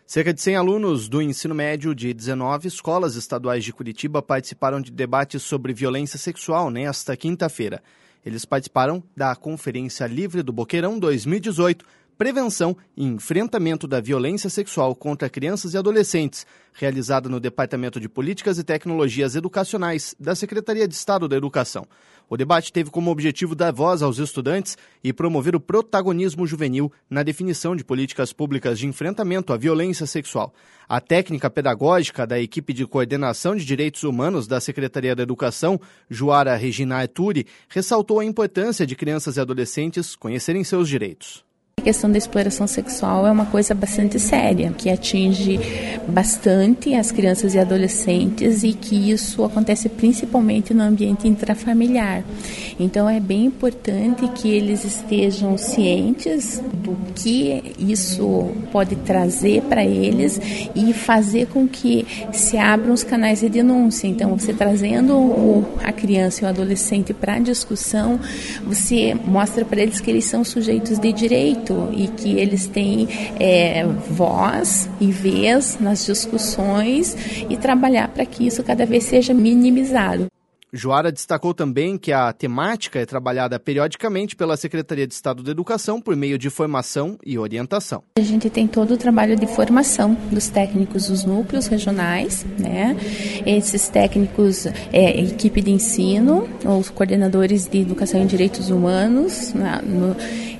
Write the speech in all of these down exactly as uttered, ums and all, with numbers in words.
Cerca de cem alunos do ensino médio de dezenove escolas estaduais de Curitiba participaram de debates sobre violência sexual nesta quinta-feira. Eles participaram da Conferência Livre do Boqueirão dois mil e dezoito, Prevenção e Enfrentamento da Violência Sexual contra Crianças e Adolescentes, realizada no Departamento de Políticas e Tecnologias Educacionais da Secretaria de Estado da Educação. O debate teve como objetivo dar voz aos estudantes e promover o protagonismo juvenil na definição de políticas públicas de enfrentamento à violência sexual. A técnica pedagógica da equipe de coordenação de direitos humanos da Secretaria da Educação, Joara Regina Arturi, ressaltou a importância de crianças e adolescentes conhecerem seus direitos. A questão da exploração sexual é uma coisa bastante séria, que atinge bastante as crianças e adolescentes e que isso acontece principalmente no ambiente intrafamiliar. Então é bem importante que eles estejam cientes do que isso pode trazer para eles e fazer com que se abram os canais de denúncia. Então você trazendo o, a criança e o adolescente para a discussão, você mostra para eles que eles são sujeitos de direito e que eles têm é, voz e vez nas discussões e trabalhar para que isso cada vez seja minimizado. Joara destacou também que a temática é trabalhada periodicamente pela Secretaria de Estado da Educação por meio de formação e orientação. A gente tem todo o trabalho de formação dos técnicos dos núcleos regionais, né? Esses técnicos, é, equipe de ensino, os coordenadores de educação e direitos humanos, na, no,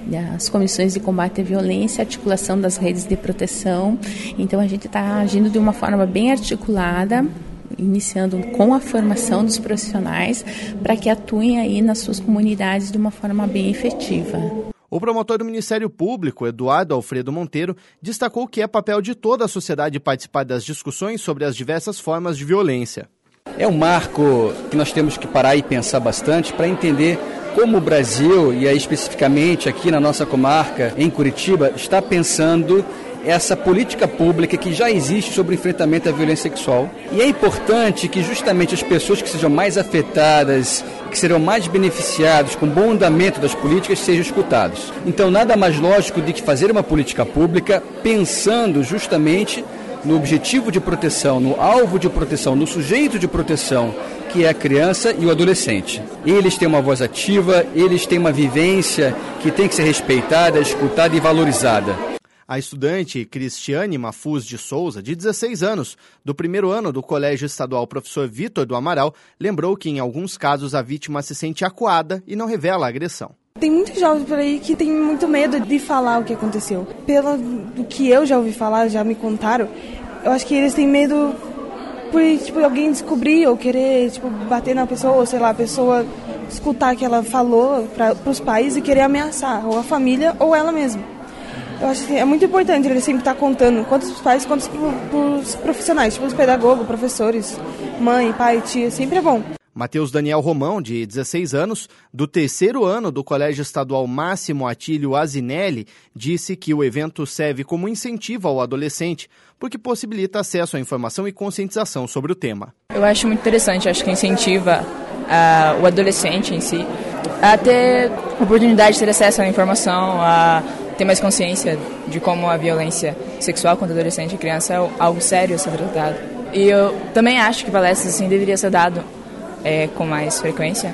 as comissões de combate à violência, articulação das redes de proteção. Então a gente está agindo de uma forma bem articulada, iniciando com a formação dos profissionais para que atuem aí nas suas comunidades de uma forma bem efetiva. O promotor do Ministério Público, Eduardo Alfredo Monteiro, destacou que é papel de toda a sociedade participar das discussões sobre as diversas formas de violência. É um marco que nós temos que parar e pensar bastante para entender como o Brasil, e aí especificamente aqui na nossa comarca, em Curitiba, está pensando essa política pública que já existe sobre o enfrentamento à violência sexual. E é importante que justamente as pessoas que sejam mais afetadas, que serão mais beneficiadas com o bom andamento das políticas, sejam escutados. Então, nada mais lógico do que fazer uma política pública pensando justamente no objetivo de proteção, no alvo de proteção, no sujeito de proteção, que é a criança e o adolescente. Eles têm uma voz ativa, eles têm uma vivência que tem que ser respeitada, escutada e valorizada. A estudante Cristiane Mafuz de Souza, de dezesseis anos, do primeiro ano do Colégio Estadual Professor Vitor do Amaral, lembrou que em alguns casos a vítima se sente acuada e não revela a agressão. Tem muitos jovens por aí que têm muito medo de falar o que aconteceu. Pelo do que eu já ouvi falar, já me contaram, eu acho que eles têm medo por tipo, alguém descobrir ou querer tipo, bater na pessoa, ou sei lá, a pessoa escutar que ela falou para os pais e querer ameaçar, ou a família ou ela mesma. Eu acho que é muito importante ele sempre estar contando, quanto os pais, quanto os profissionais, tipo os pedagogos, professores, mãe, pai, tia, sempre é bom. Matheus Daniel Romão, de dezesseis anos, do terceiro ano do Colégio Estadual Máximo Atílio Azinelli, disse que o evento serve como incentivo ao adolescente, porque possibilita acesso à informação e conscientização sobre o tema. Eu acho muito interessante, acho que incentiva uh, o adolescente em si a ter oportunidade de ter acesso à informação, a ter mais consciência de como a violência sexual contra adolescente e criança é algo sério a ser tratado. E eu também acho que palestras assim deveria ser dado é, com mais frequência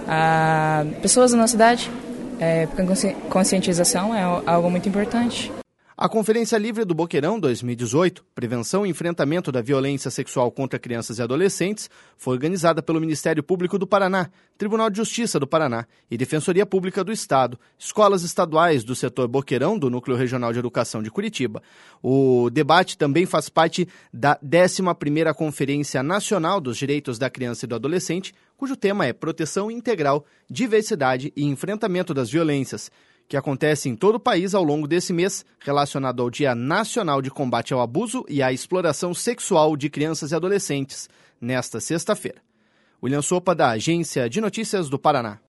a pessoas da nossa cidade, é, porque a conscientização é algo muito importante. A Conferência Livre do Boqueirão dois mil e dezoito, Prevenção e Enfrentamento da Violência Sexual contra Crianças e Adolescentes, foi organizada pelo Ministério Público do Paraná, Tribunal de Justiça do Paraná e Defensoria Pública do Estado, escolas estaduais do setor Boqueirão do Núcleo Regional de Educação de Curitiba. O debate também faz parte da décima primeira Conferência Nacional dos Direitos da Criança e do Adolescente, cujo tema é Proteção Integral, Diversidade e Enfrentamento das Violências, que acontece em todo o país ao longo desse mês, relacionado ao Dia Nacional de Combate ao Abuso e à Exploração Sexual de Crianças e Adolescentes, nesta sexta-feira. William Sopa, da Agência de Notícias do Paraná.